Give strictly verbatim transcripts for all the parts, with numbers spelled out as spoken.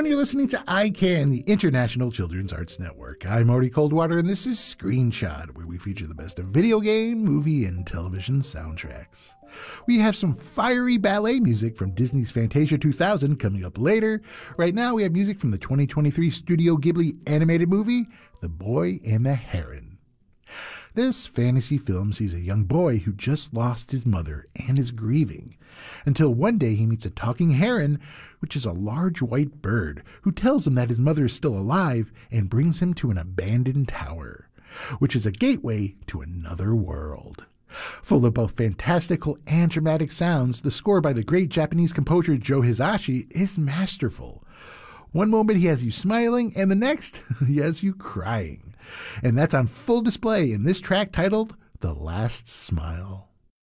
everyone. You're listening to I CAN, the International Children's Arts Network. I'm Marty Coldwater, and this is Screenshot, where we feature the best of video game, movie, and television soundtracks. We have some fiery ballet music from Disney's Fantasia two thousand coming up later. Right now, we have music from the twenty twenty-three Studio Ghibli animated movie, The Boy and the Heron. This fantasy film sees a young boy who just lost his mother and is grieving, until one day he meets a talking heron, which is a large white bird, who tells him that his mother is still alive and brings him to an abandoned tower, which is a gateway to another world. Full of both fantastical and dramatic sounds, the score by the great Japanese composer Joe Hisaishi is masterful. One moment he has you smiling, and the next he has you crying. And that's on full display in this track titled The Last Smile.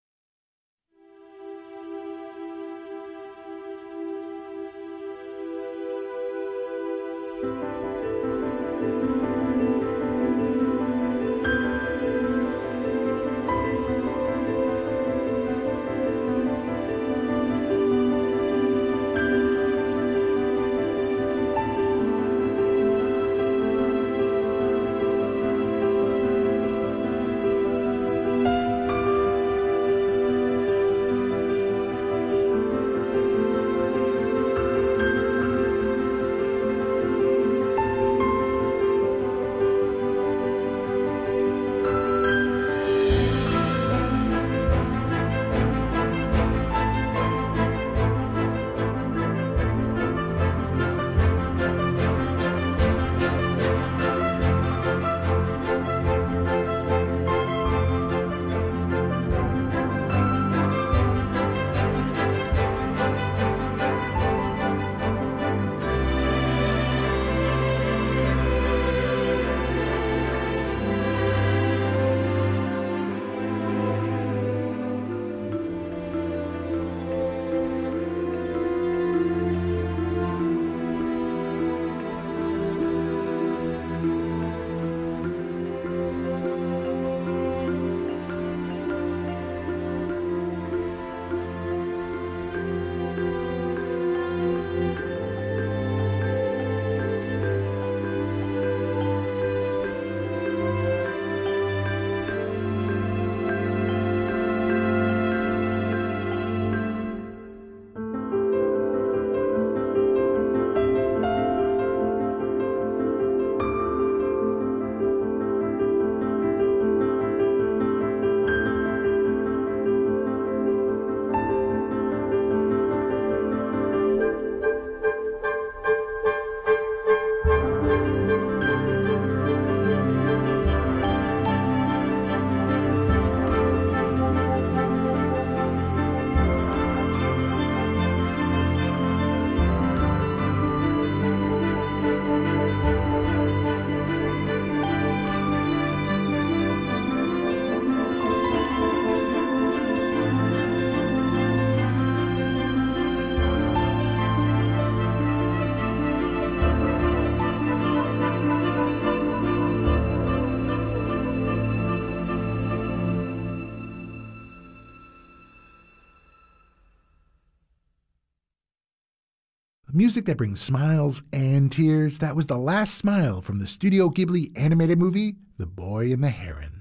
Music that brings smiles and tears. That was The Last Smile from the Studio Ghibli animated movie, The Boy and the Heron.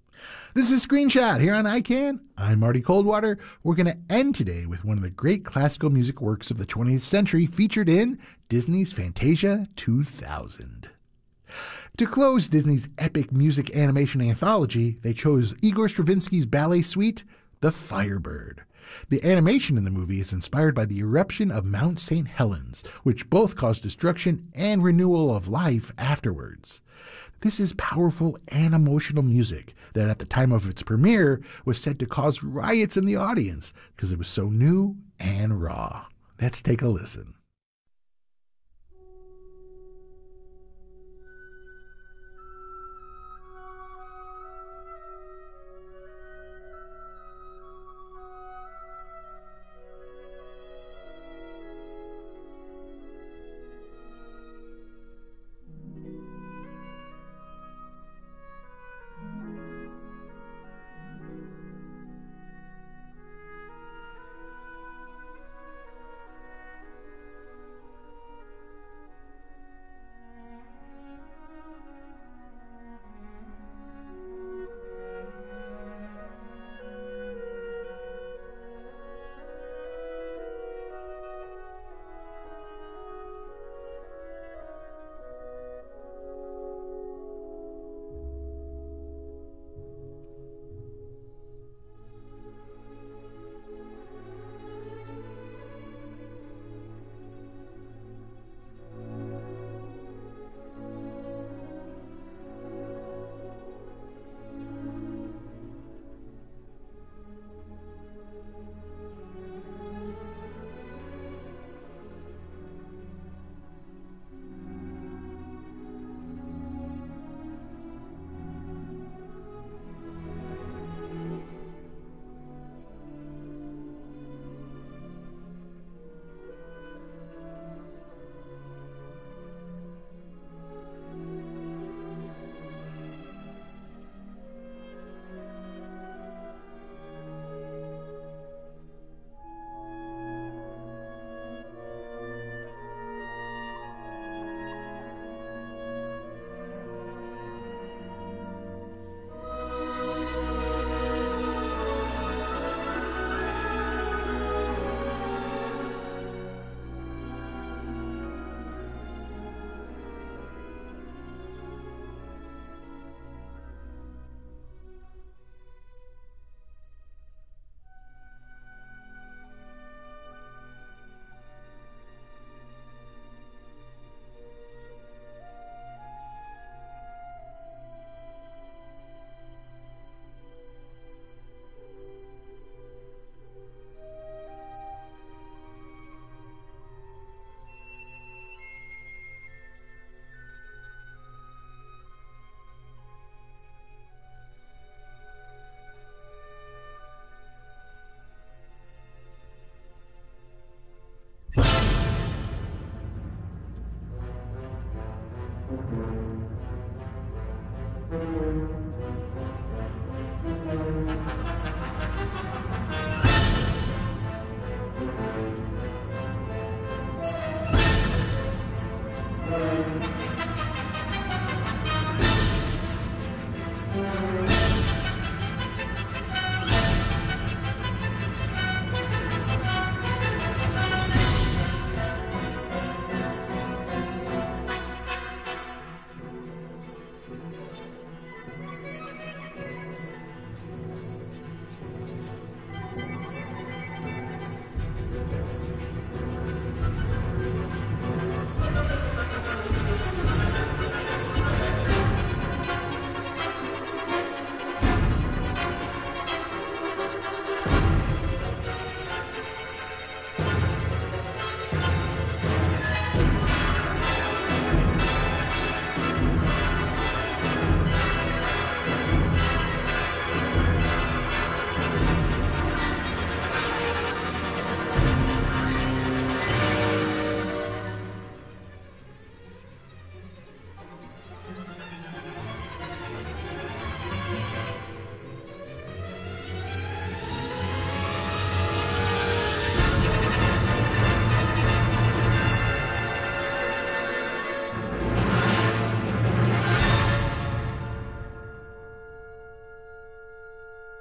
This is Screenshot here on I CAN. I'm Marty Coldwater. We're going to end today with one of the great classical music works of the twentieth century featured in Disney's Fantasia two thousand. To close Disney's epic music animation anthology, they chose Igor Stravinsky's ballet suite, The Firebird. The animation in the movie is inspired by the eruption of Mount Saint Helens, which both caused destruction and renewal of life afterwards. This is powerful and emotional music that at the time of its premiere was said to cause riots in the audience because it was so new and raw. Let's take a listen.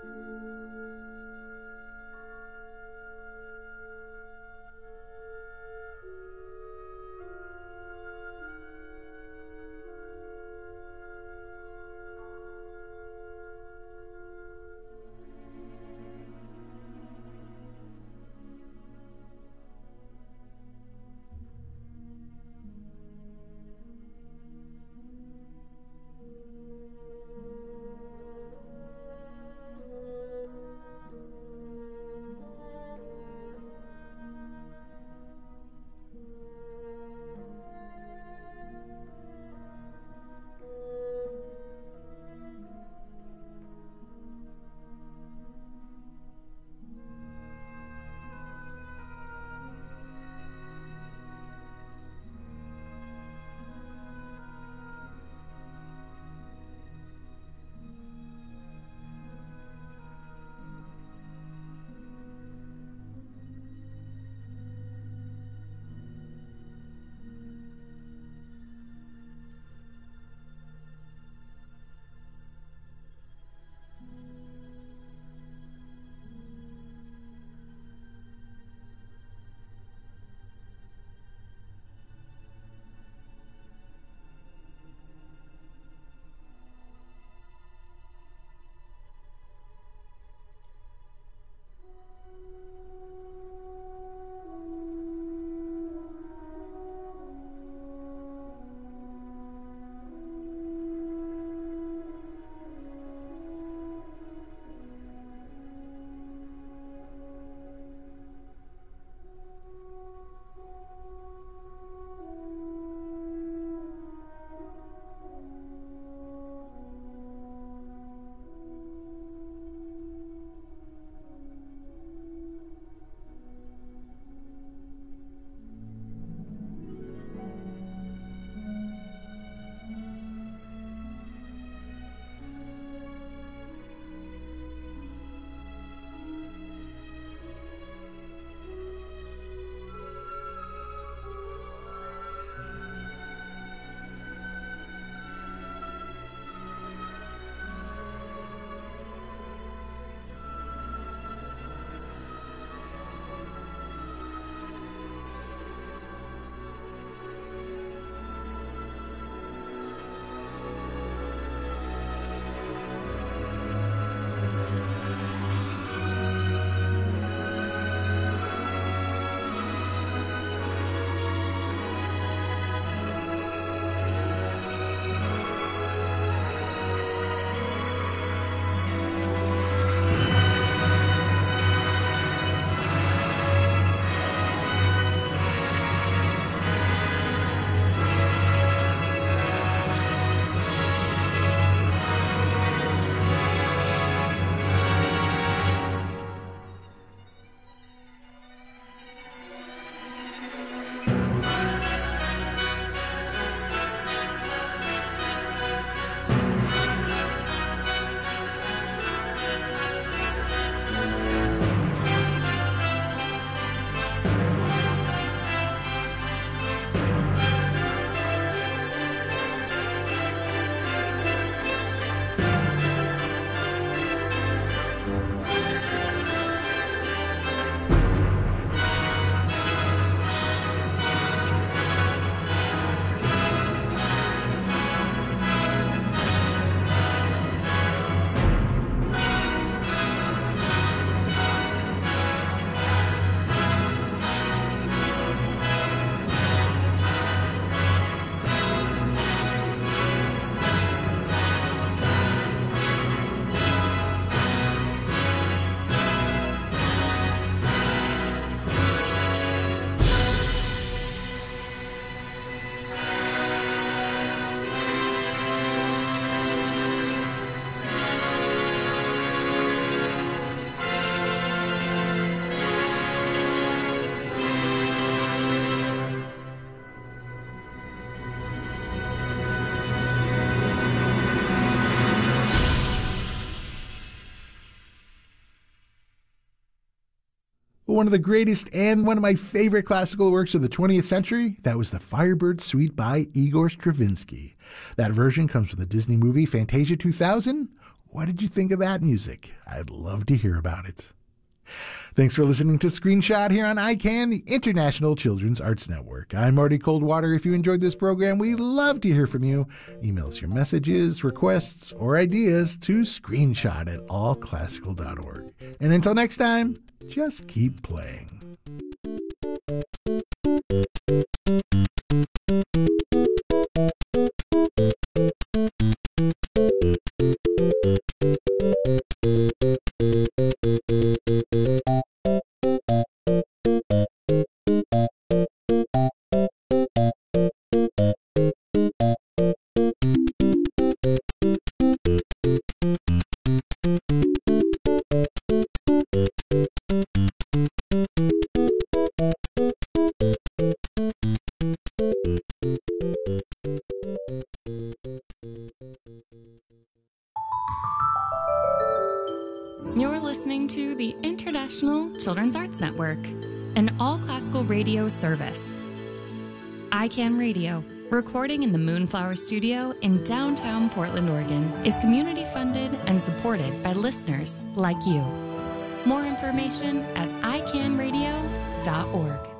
one of the greatest and one of my favorite classical works of the twentieth century. That was the Firebird Suite by Igor Stravinsky. That version comes from the Disney movie Fantasia two thousand, What did you think of that music? I'd love to hear about it. Thanks for listening to Screenshot here on I CAN, the International Children's Arts Network. I'm Marty Coldwater. If you enjoyed this program, we'd love to hear from you. Email us your messages, requests, or ideas to screenshot at all classical dot org. And until next time, just keep playing. You're listening to the International Children's Arts Network, an all-classical radio service. I CAN Radio, recording in the Moonflower Studio in downtown Portland, Oregon, is community-funded and supported by listeners like you. More information at i can radio dot org.